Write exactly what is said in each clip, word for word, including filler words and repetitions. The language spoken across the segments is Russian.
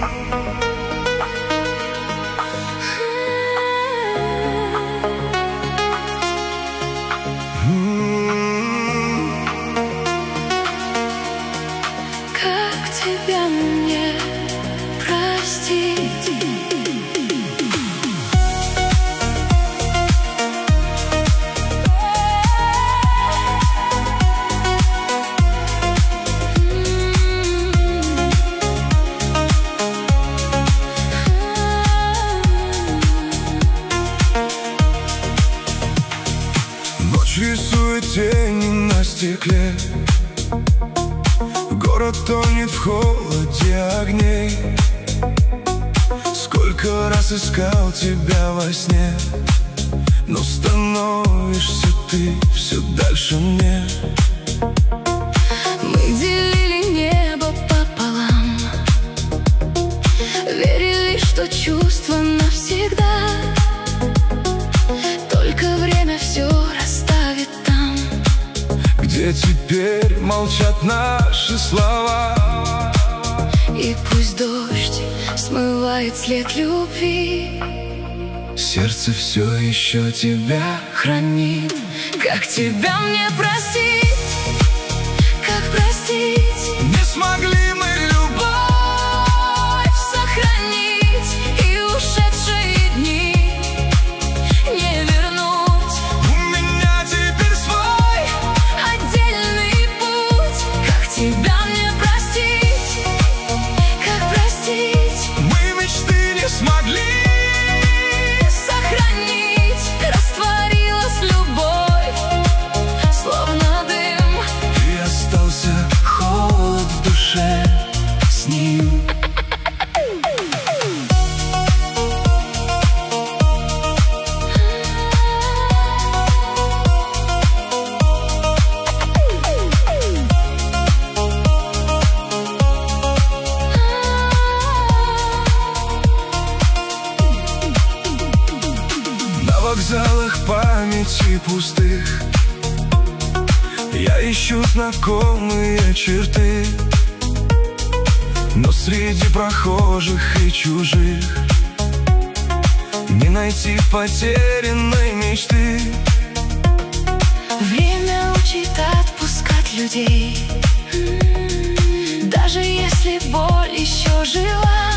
Рисует тени на стекле. Город тонет в холоде огней. Сколько раз искал тебя во сне, но становишься ты все дальше мне. Мы делили небо пополам, верили, что чувства навсегда. Только время все расставит там, где теперь молчат наши слова. И пусть дождь смывает след любви, сердце все еще тебя хранит. Как тебя мне простить? Как простить? Не смогли мы любовь сохранить, и ушедшие дни не вернуть. У меня теперь свой отдельный путь. Как тебя мне простить? Как простить? Мы мечты не смогли сохранить. Растворилась любовь, словно дым, и остался холод в душе с ним. На вокзалах памяти пустых я ищу знакомые черты, но среди прохожих и чужих не найти потерянной мечты. время учит отпускать людей, даже если боль еще жива.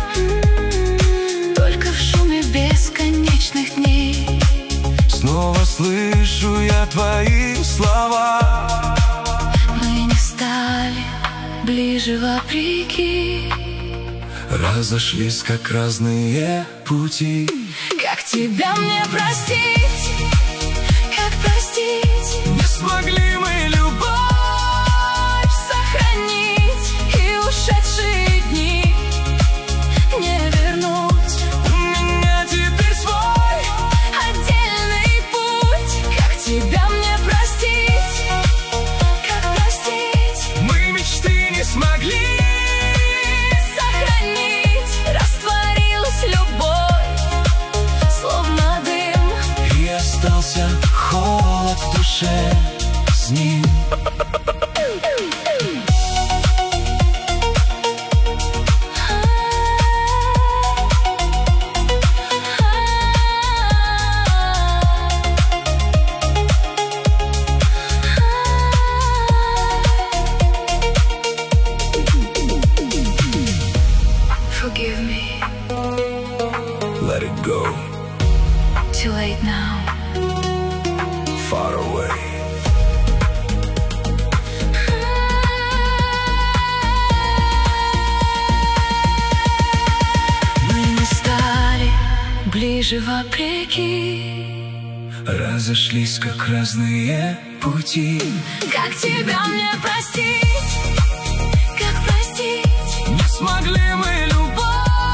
Только в шуме бесконечных дней Снова слышу я твои слова. мы не стали ближе вопреки, Разошлись, как разные пути. как тебя мне простить? Как простить? Не смогли мы любовь сохранить, и ушедшие дни не вернуть. У меня теперь свой Отдельный путь. Как тебя мне простить? Как простить? мы мечты не смогли Сохранить. Растворилась любовь, словно дым, и остался холод в душе с ним. Forgive me, Let it go, too late now. far away. Мы не стали ближе вопреки, Разошлись, как разные пути. как тебя мне простить? Как простить? Не смогли мы любовь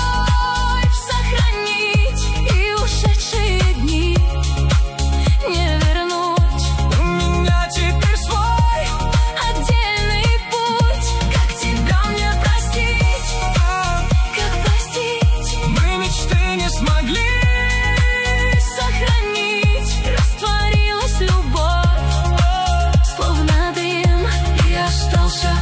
Сохранить, и ушедшие дни не вернуть. У меня теперь свой Отдельный путь. Как тебя мне простить? Как простить? мы мечты не смогли Сохранить. Растворилась любовь, словно дым, и остался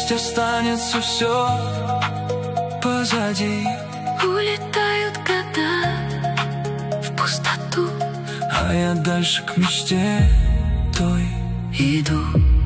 Пусть останется все позади. Улетают года в пустоту, а я дальше к мечте той иду.